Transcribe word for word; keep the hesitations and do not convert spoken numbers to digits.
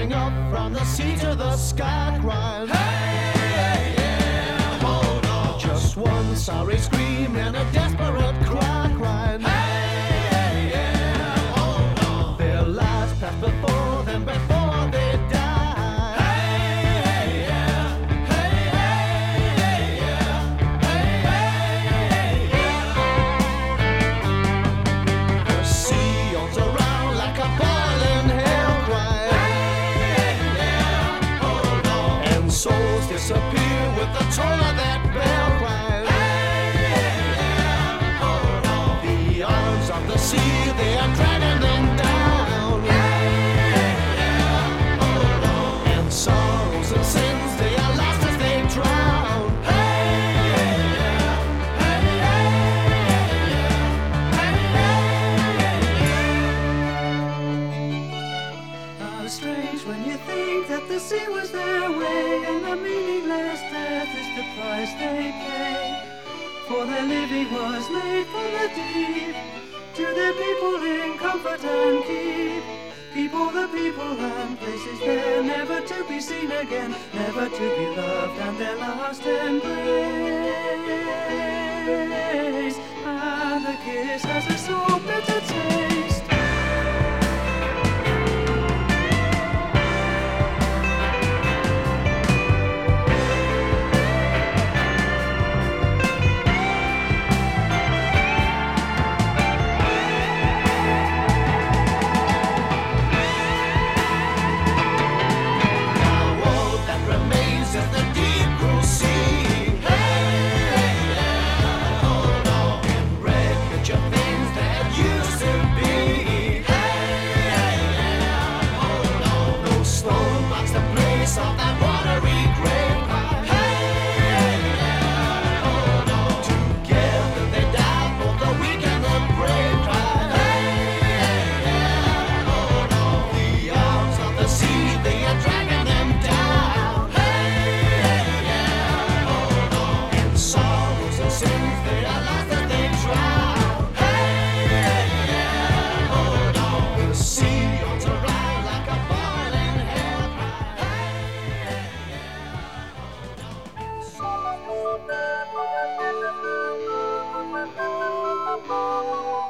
Rising up from the sea to the sky, crying, hey, yeah, hold on. Just one sorry scream and a desperate cry, crying, hey, yeah, hold on. Their lives passed before them before they died. Hey, yeah, hey, hey, yeah, hey, hey, yeah. The sea yawns around like a boiling hell, crying, hey, yeah, hold on. And souls disappear with the toll of that bell, crying, hey, yeah, hold on. The arms of the sea, they are dragging them down, hey, yeah, hold on. And sorrows and sins, they are lost as they drown, hey, yeah, hey, yeah, hey, yeah. How strange when you think that the sea was their way, and the meaningless death is the price they pay. For their living was made from the deep, to their people in comfort and keep. People, the people and places there, never to be seen again, never to be loved, and their last embrace. And the kiss has a so bitter taste. Now all that remains is the deep blue sea. Hey, yeah, hold on. And wreckage of things that used to be. Hey, yeah, hold on. Those stone marks the place of that watery grave. Hey, yeah, hold on. Together they died, both the weak and the brave. Hey, yeah, hold on. The arms of the sea, they are dragging them down. Hey, yeah, hold on. And sorrows and sins, they are lost as they drown. Hey, yeah, hold on. The sea yawns around like a boiling hell. Hey, yeah, hold on.